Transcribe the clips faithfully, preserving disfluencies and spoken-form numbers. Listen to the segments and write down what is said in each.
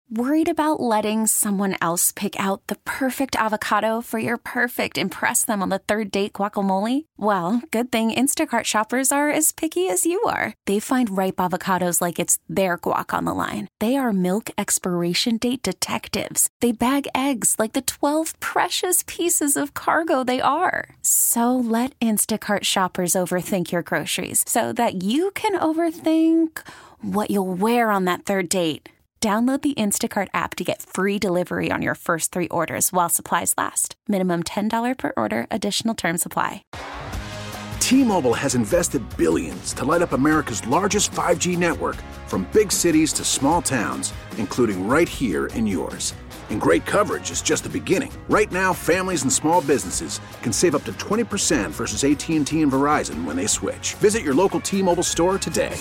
Worried about letting someone else pick out the perfect avocado for your perfect impress them on the third date guacamole? Well, good thing Instacart shoppers are as picky as you are. They find ripe avocados like it's their guac on the line. They are milk expiration date detectives. They bag eggs like the twelve precious pieces of cargo they are. So let Instacart shoppers overthink your groceries so that you can overthink what you'll wear on that third date. Download the Instacart app to get free delivery on your first three orders while supplies last. Minimum ten dollars per order. Additional terms apply. T-Mobile has invested billions to light up America's largest five G network, from big cities to small towns, including right here in yours. And great coverage is just the beginning. Right now, families and small businesses can save up to twenty percent versus A T and T and Verizon when they switch. Visit your local T-Mobile store today.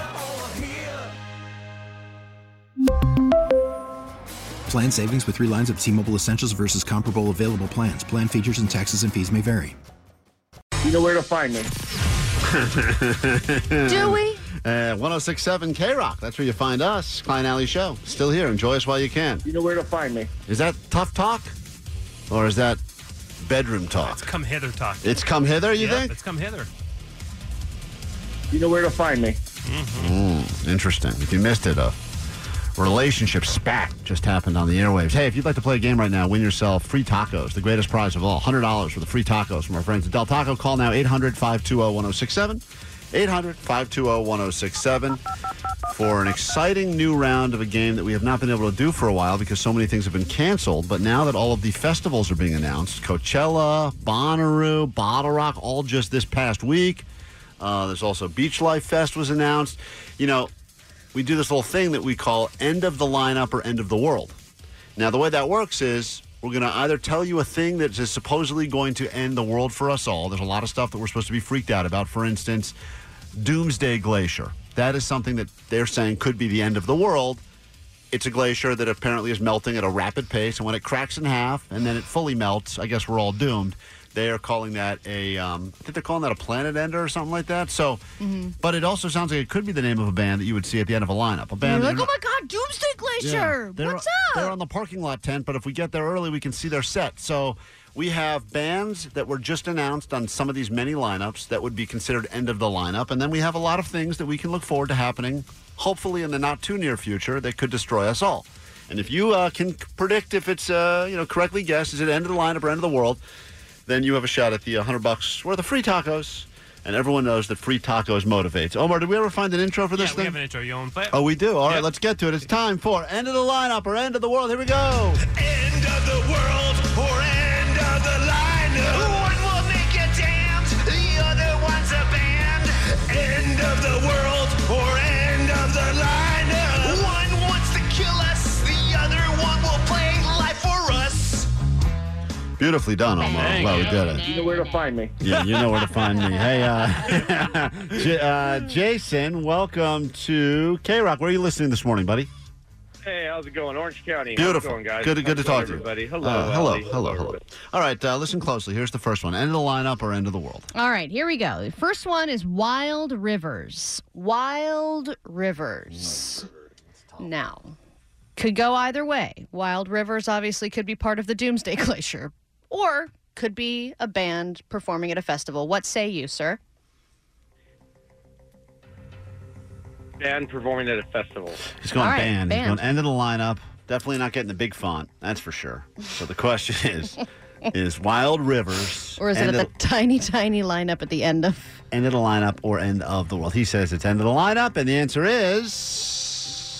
Plan savings with three lines of T-Mobile Essentials versus comparable available plans. Plan features and taxes and fees may vary. You know where to find me. Do we? Uh, one oh six point seven K-Rock. That's where you find us. Klein Alley Show. Still here. Enjoy us while you can. You know where to find me. Is that tough talk? Or is that bedroom talk? It's come hither talk. It's come hither, you yep, think? It's come hither. You know where to find me. Mm-hmm. Mm, interesting. If you missed it, a relationship spat just happened on the airwaves. Hey, if you'd like to play a game right now, win yourself free tacos, the greatest prize of all, one hundred dollars for the free tacos from our friends at Del Taco. Call now, eight hundred, five two zero, one oh six seven. eight hundred, five two zero, one oh six seven for an exciting new round of a game that we have not been able to do for a while because so many things have been canceled. But now that all of the festivals are being announced, Coachella, Bonnaroo, Bottle Rock, all just this past week. Uh, there's also Beach Life Fest was announced. You know, we do this little thing that we call end of the lineup or end of the world. Now, the way that works is we're going to either tell you a thing that is supposedly going to end the world for us all. There's a lot of stuff that we're supposed to be freaked out about. For instance, Doomsday Glacier. That is something that they're saying could be the end of the world. It's a glacier that apparently is melting at a rapid pace, and when it cracks in half and then it fully melts, I guess we're all doomed. They are calling that a, um, I think they're calling that a planet ender or something like that. So, mm-hmm. But it also sounds like it could be the name of a band that you would see at the end of a lineup. A band. You're like, oh my God, Doomsday Glacier! Yeah, What's up? They're on the parking lot tent, but if we get there early, we can see their set. So we have bands that were just announced on some of these many lineups that would be considered end of the lineup, and then we have a lot of things that we can look forward to happening, hopefully in the not too near future, that could destroy us all. And if you uh, can predict if it's uh, you know correctly guessed, is it end of the lineup or end of the world? Then you have a shot at the one hundred bucks worth of free tacos. And everyone knows that free tacos motivates. Omar, did we ever find an intro for this yeah, thing? we have an intro. You want to play it? Oh, we do? All yep. right, let's get to it. It's time for End of the Lineup or End of the World. Here we go. End of the world or end of the lineup. One will make you damned, the other one's a band. End of the world or end of the lineup. One wants to kill us, the other one will play life for us. Beautifully done, Omar. Thank well, you. we did it. You know where to find me. Yeah, you know where to find me. Hey, uh, J- uh, Jason, welcome to K-Rock. Where are you listening this morning, buddy? Hey, how's it going? Orange County. Beautiful. How's it going, guys? Good, good How's to it talk going, to you. everybody. Hello, Uh, hello, Allie. hello, hello. everybody. All right, uh, listen closely. Here's the first one. End of the lineup or end of the world? All right, here we go. The first one is Wild Rivers. Wild Rivers. Now, could go either way. Wild Rivers obviously could be part of the Doomsday Glacier, or could be a band performing at a festival. What say you, sir? Band performing at a festival. He's going All right, band. He's band. going end of the lineup. Definitely not getting the big font. That's for sure. So the question is, is Wild Rivers Or is it end at of, the tiny, tiny lineup at the end of... end of the lineup or end of the world? He says it's end of the lineup, and the answer is...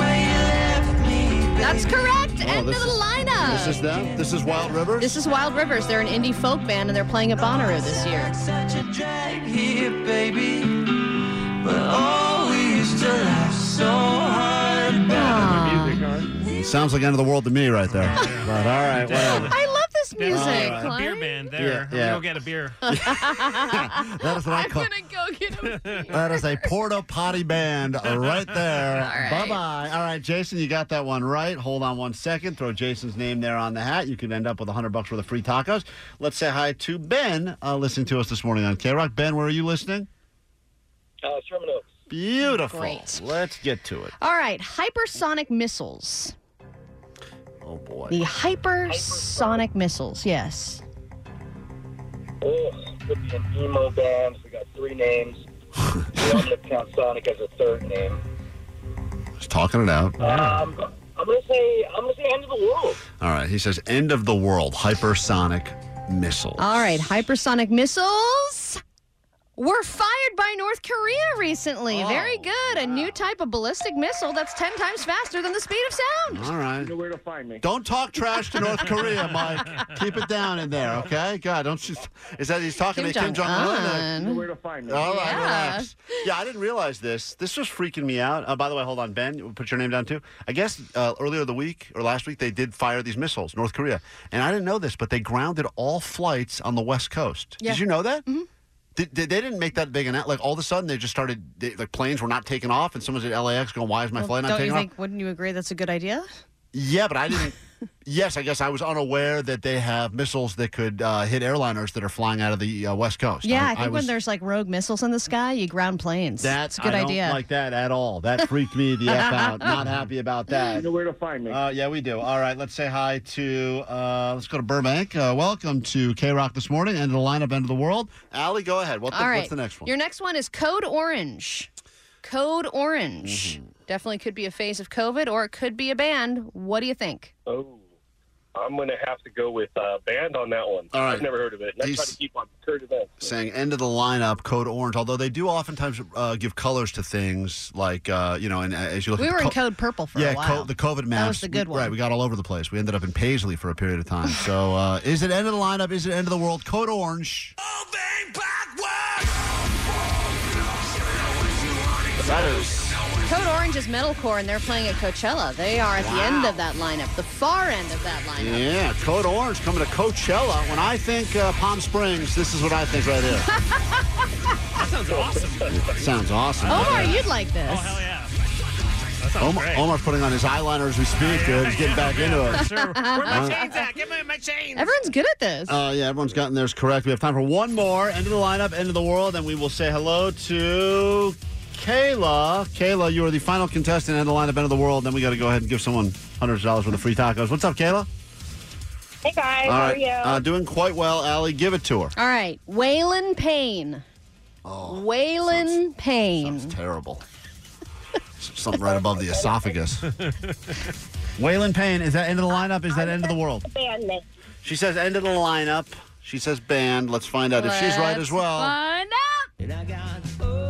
That's correct. Oh, end of the this is- lineup. This is them? This is Wild Rivers? This is Wild Rivers. They're an indie folk band, and they're playing at Bonnaroo this year. Such a drag here, baby. But oh, we used to laugh so hard. Aw. Music, huh? Sounds like end of the world to me right there. But all right, whatever. I love this music. All A beer Klein. band there. Yeah, I'm yeah. gonna go get a beer. That is what I I'm call... going to go get a beer. That is a porta potty band right there. right. Bye-bye. All right, Jason, you got that one right. Hold on one second. Throw Jason's name there on the hat. You could end up with one hundred bucks worth of free tacos. Let's say hi to Ben, uh, listening to us this morning on K-Rock. Ben, where are you listening? Uh, Sherman Oaks. Beautiful. Great. Let's get to it. All right, hypersonic missiles. Oh, boy. The hypersonic missiles, yes. Oh, could be an emo band. We got three names. We also count Sonic as a third name. Just talking it out. Um, I'm gonna say I'm gonna say end of the world. All right. He says end of the world. Hypersonic missiles. All right, hypersonic missiles were fired by North Korea recently. Oh, Very good. A new type of ballistic missile that's ten times faster than the speed of sound. All right. You know where to find me. Don't talk trash to North Korea, Mike. Keep it down in there, okay? God, don't you... Is that he's talking Kim to Kim Jong-un? Jong-un. You know where to find me. All right, Yeah. relax. Yeah, I didn't realize this. This was freaking me out. Uh, by the way, hold on, Ben. Put your name down, too. I guess uh, earlier the week, or last week, they did fire these missiles, North Korea. And I didn't know this, but they grounded all flights on the West Coast. Yeah. Did you know that? Mm-hmm. Did, did, they didn't make that big an out. Like, all of a sudden, they just started, they, like, planes were not taking off, and someone's at L A X going, why is my Well, flight not don't taking you off? think, wouldn't you agree that's a good idea? Yeah, but I didn't. Yes, I guess I was unaware that they have missiles that could uh, hit airliners that are flying out of the uh, West Coast. Yeah, I, I think was, when there's like rogue missiles in the sky, you ground planes. That's It's a good I don't idea. like that at all. That freaked me the F out. Not happy about You that. know where to find me. Uh, yeah, we do. All right, let's say hi to, uh, let's go to Burbank. Uh, welcome to K-Rock this morning, end of the lineup, end of the world. Allie, go ahead. What the, All right. What's the next one? Your next one is Code Orange. Code Orange. Mm-hmm. Definitely could be a phase of COVID, or it could be a band. What do you think? Oh, I'm gonna have to go with uh, band on that one. All right. I've never heard of it. Let's He's- try to keep on current events. Saying end of the lineup, Code Orange, although they do oftentimes uh, give colors to things like, uh, you know, and uh, as you look We at were the in co- Code Purple for yeah, a while. co- the COVID maps. That was the good we, one. Right, we got all over the place. We ended up in Paisley for a period of time. So uh, is it end of the lineup? Is it end of the world? Code Orange. That is... Code Orange is metalcore, and they're playing at Coachella. They are at the end of that lineup, the far end of that lineup. Yeah, Code Orange coming to Coachella. When I think uh, Palm Springs, this is what I think right here. That sounds awesome. Sounds awesome. Omar, you'd like this. Oh, hell yeah. That sounds Omar, great. Omar's putting on his eyeliner as we speak, dude. He's getting back into it. Sure. Where my chains at? Give me my chains. Everyone's good at this. Uh, yeah, everyone's gotten theirs correct. We have time for one more. End of the lineup, end of the world, and we will say hello to Kayla. Kayla, you are the final contestant, end of the lineup, end of the world. Then we got to go ahead and give someone hundreds of dollars worth of free tacos. What's up, Kayla? Hey guys, All how right. are you? Uh, doing quite well, Allie. Give it to her. All right, Waylon Payne. Oh, Waylon Payne. sounds terrible. Something right above the esophagus. Waylon Payne, is that end of the lineup? Is that end of the world? Band name. She says end of the lineup. She says band. Let's find out if she's right as well. Find out.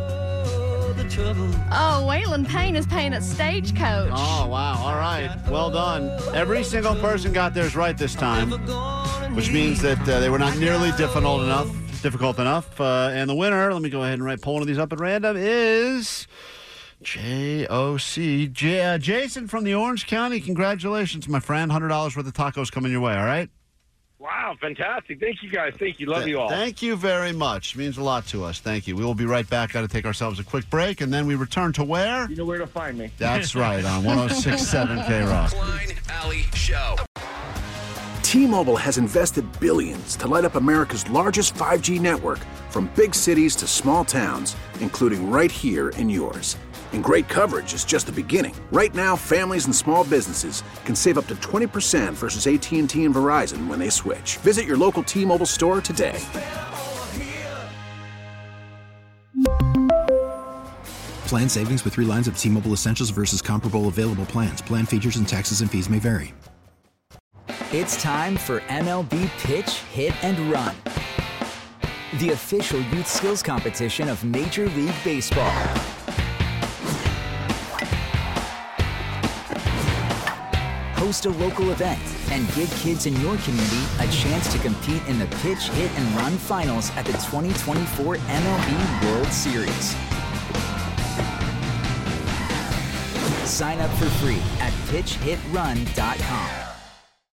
Oh, Waylon Payne is paying at Stagecoach. Oh, wow. All right. Well done. Every single person got theirs right this time, which means that uh, they were not nearly difficult enough. Difficult enough. Uh, and the winner, let me go ahead and write pull one of these up at random, is J O C. J- uh, Jason from the Orange County. Congratulations, my friend. one hundred dollars worth of tacos coming your way, all right? Wow, fantastic. Thank you, guys. Thank you. Love Th- you all. Thank you very much. It means a lot to us. Thank you. We will be right back. Got to take ourselves a quick break, and then we return to where? You know where to find me. That's right, on one oh six point seven K-Rock. Klein Alley Show. T-Mobile has invested billions to light up America's largest five G network, from big cities to small towns, including right here in yours. And great coverage is just the beginning. Right now, families and small businesses can save up to twenty percent versus A T and T and Verizon when they switch. Visit your local T-Mobile store today. Plan savings with three lines of T-Mobile Essentials versus comparable available plans. Plan features and taxes and fees may vary. It's time for M L B Pitch, Hit, and Run, the official youth skills competition of Major League Baseball. Host a local event and give kids in your community a chance to compete in the Pitch, Hit, and Run finals at the twenty twenty-four M L B World Series. Sign up for free at pitch hit run dot com.